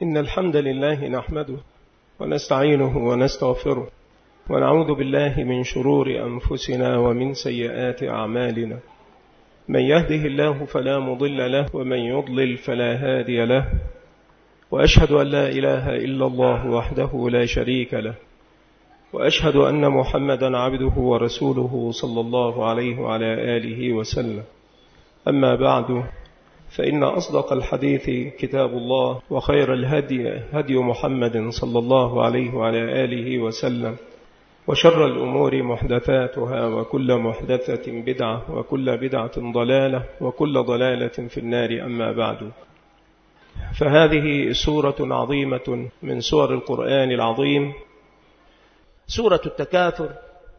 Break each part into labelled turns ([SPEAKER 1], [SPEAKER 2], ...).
[SPEAKER 1] إن الحمد لله نحمده ونستعينه ونستغفره ونعوذ بالله من شرور أنفسنا ومن سيئات أعمالنا. من يهده الله فلا مضل له ومن يضلل فلا هادي له، وأشهد أن لا إله إلا الله وحده لا شريك له، وأشهد أن محمدا عبده ورسوله صلى الله عليه وعلى آله وسلم. أما بعد، فإن أصدق الحديث كتاب الله، وخير الهدي هدي محمد صلى الله عليه وعلى آله وسلم، وشر الأمور محدثاتها، وكل محدثة بدعة، وكل بدعة ضلالة، وكل ضلالة في النار. أما بعد، فهذه سورة عظيمة من سور القرآن العظيم،
[SPEAKER 2] سورة التكاثر.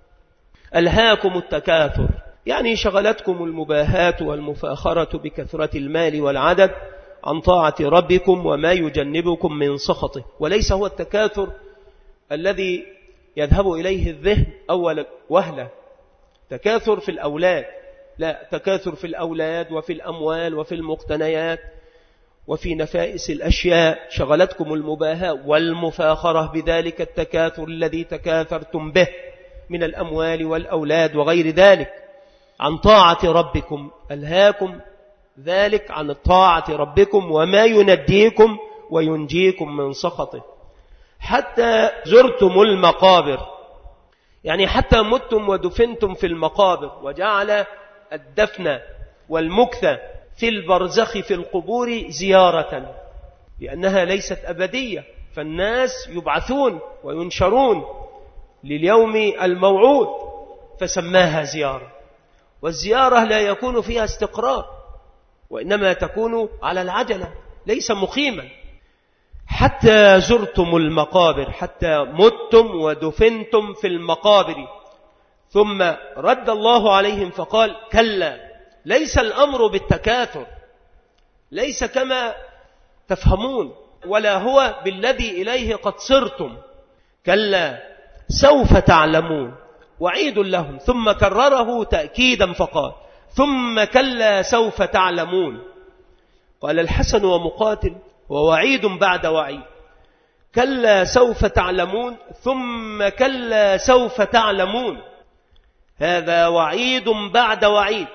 [SPEAKER 2] ألهاكم التكاثر، يعني شغلتكم المباهات والمفاخرة بكثرة المال والعدد عن طاعة ربكم وما يجنبكم من سخطه. وليس هو التكاثر الذي يذهب إليه الذهن أول وهلة، تكاثر في الأولاد، لا، تكاثر في الأولاد وفي الأموال وفي المقتنيات وفي نفائس الأشياء. شغلتكم المباهاة والمفاخرة بذلك التكاثر الذي تكاثرتم به من الأموال والأولاد وغير ذلك عن طاعة ربكم. ألهاكم ذلك عن طاعة ربكم وما ينديكم وينجيكم من سخطه، حتى زرتم المقابر، يعني حتى متم ودفنتم في المقابر. وجعل الدفن والمكث في البرزخ في القبور زيارة، لأنها ليست أبدية، فالناس يبعثون وينشرون لليوم الموعود، فسماها زيارة. والزيارة لا يكون فيها استقرار، وإنما تكون على العجلة، ليس مقيما. حتى زرتم المقابر، حتى متم ودفنتم في المقابر. ثم رد الله عليهم فقال: كلا، ليس الأمر بالتكاثر، ليس كما تفهمون، ولا هو بالذي إليه قد صرتم. كلا سوف تعلمون، وعيد لهم، ثم كرره تأكيدا فقال: ثم كلا سوف تعلمون. قال الحسن ومقاتل: ووعيد بعد وعيد. كلا سوف تعلمون، ثم كلا سوف تعلمون، هذا وعيد بعد وعيد.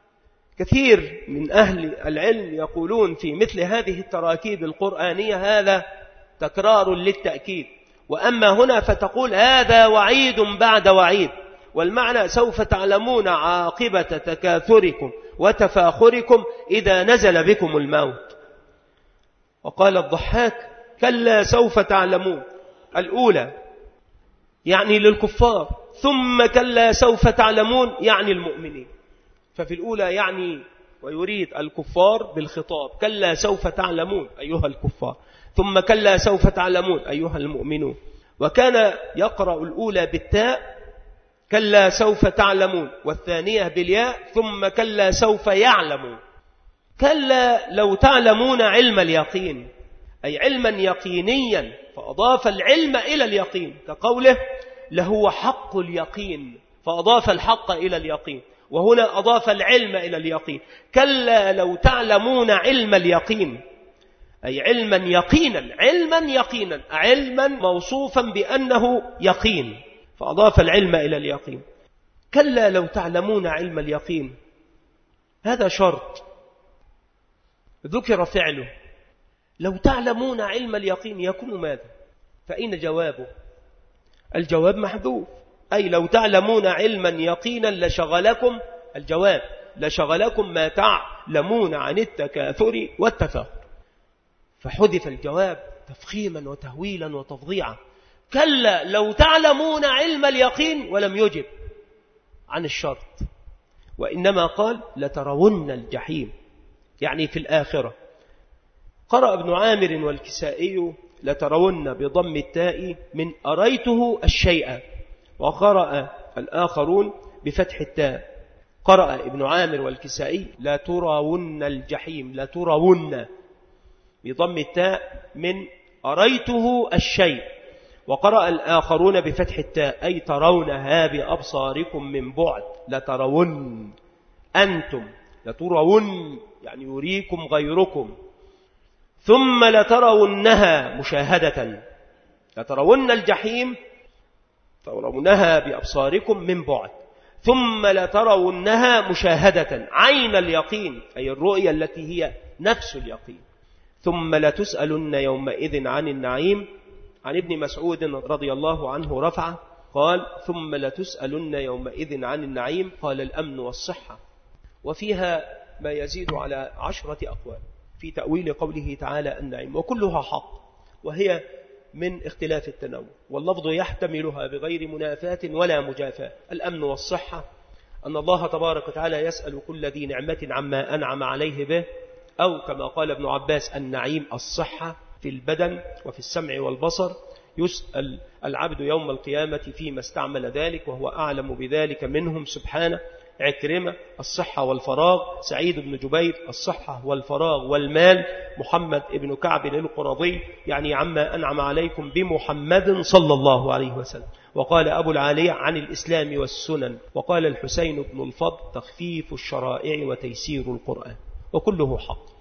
[SPEAKER 2] كثير من أهل العلم يقولون في مثل هذه التراكيب القرآنية هذا تكرار للتأكيد، وأما هنا فتقول هذا وعيد بعد وعيد، والمعنى سوف تعلمون عاقبة تكاثركم وتفاخركم إذا نزل بكم الموت. وقال الضحاك: كلا سوف تعلمون، الأولى يعني للكفار، ثم كلا سوف تعلمون يعني المؤمنين. ففي الأولى يعني ويريد الكفار بالخطاب: كلا سوف تعلمون أيها الكفار، ثم كلا سوف تعلمون أيها المؤمنون. وكان يقرأ الأولى بالتاء: كلا سوف تعلمون، والثانية بالياء: ثم كلا سوف يعلمون. كلا لو تعلمون علم اليقين، أي علما يقينيا، فأضاف العلم إلى اليقين، كقوله: لهو حق اليقين، فأضاف الحق إلى اليقين، وهنا أضاف العلم إلى اليقين. كلا لو تعلمون علم اليقين، أي علما يقينا، علما يقينا، علما موصوفا بأنه يقين، فأضاف العلم إلى اليقين. كلا لو تعلمون علم اليقين، هذا شرط ذكر فعله. لو تعلمون علم اليقين يكون ماذا؟ فأين جوابه؟ الجواب محذوف، أي لو تعلمون علما يقينا لشغلكم، الجواب لشغلكم ما تعلمون عن التكاثر والتفاخر، فحذف الجواب تفخيما وتهويلا وتفضيعا. كلا لو تعلمون علم اليقين، ولم يجب عن الشرط، وإنما قال: لترون الجحيم، يعني في الآخرة. قرأ ابن عامر والكسائي: لترون بضم التاء من أريته الشيء، وقرأ الآخرون بفتح التاء. قرأ ابن عامر والكسائي: لترون الجحيم، لترون بضم التاء من أريته الشيء، وقرأ الآخرون بفتح التاء، أي ترونها بأبصاركم من بعد. لترون أنتم، لترون يعني يريكم غيركم. ثم لترونها مشاهدة، لترون الجحيم ترونها بأبصاركم من بعد، ثم لترونها مشاهدة عين اليقين، أي الرؤية التي هي نفس اليقين، ثم لتسألن يومئذ عن النعيم. عن ابن مسعود رضي الله عنه رفعه قال: ثم لتسألن يومئذ عن النعيم، قال: الأمن والصحة. وفيها ما يزيد على 10 أقوال في تأويل قوله تعالى النعيم، وكلها حق، وهي من اختلاف التنوع، واللفظ يحتملها بغير منافاة ولا مجافاة. الأمن والصحة أن الله تبارك وتعالى يسأل كل ذي نعمة عما أنعم عليه به، أو كما قال ابن عباس: النعيم الصحة في البدن وفي السمع والبصر، يسأل العبد يوم القيامة فيما استعمل ذلك وهو أعلم بذلك منهم سبحانه. عكرمة: الصحة والفراغ. سعيد بن جبير: الصحة والفراغ والمال. محمد بن كعب القرظي: يعني عما أنعم عليكم بمحمد صلى الله عليه وسلم. وقال أبو العالية: عن الإسلام والسنن. وقال الحسين بن الفضل: تخفيف الشرائع وتيسير القرآن. وكله حق.